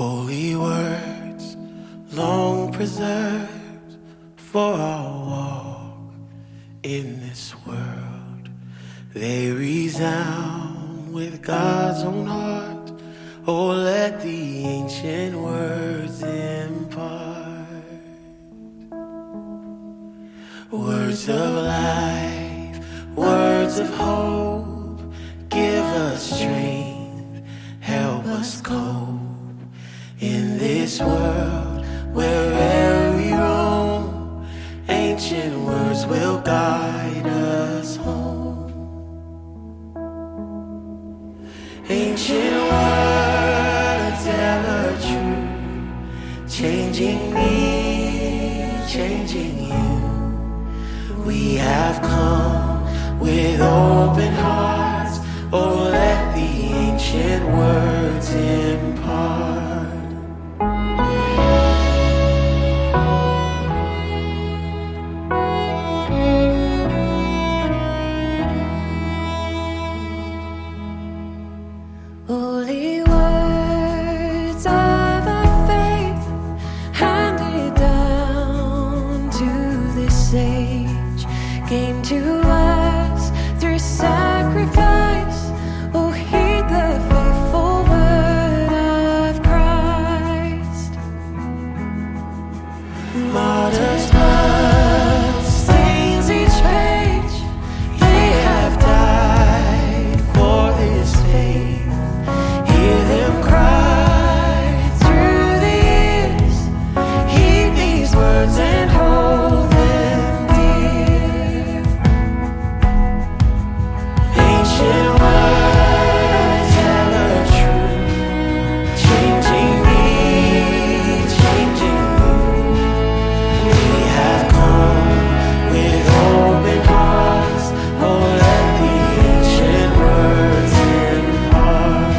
Holy words long preserved for our walk in this world. They resound with God's own heart. Oh, let the ancient words impart words of life, words of hope. Give us strength, help us cope in this world wherever we roam. Ancient words will guide us home. Ancient words ever true, changing me, changing you. We have come with open hearts. Oh, let the ancient words impart holy words of our faith, handed down to this age, came to us through sacrifice. Oh, heed the faithful word of Christ. martyrs' blood stains each page. They have died for this faith. Hear them cry through the years. Heed these words and hold them dear. Ancient words ever true, changing me, changing you. We have come with open hearts. Oh, let the ancient words impart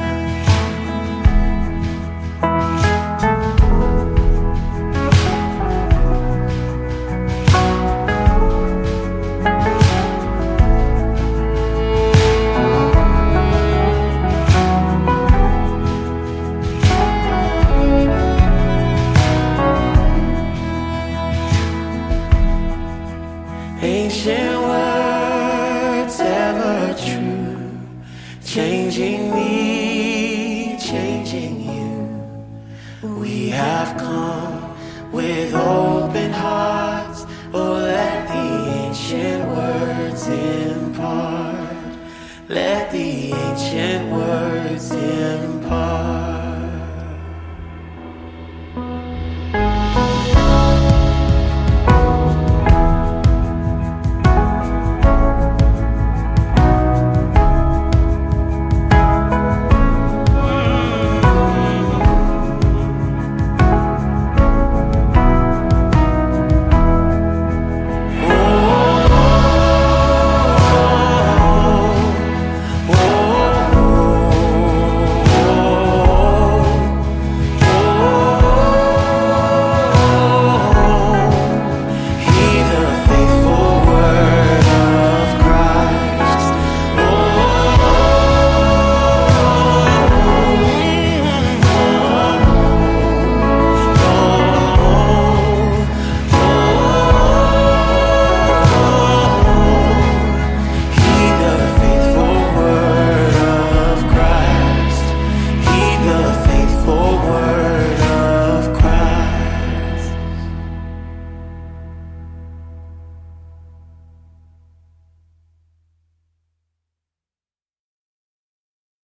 ancient words ever true, changing me, changing you. We have come with open hearts. Oh, let the ancient words impart. Let the ancient words impart.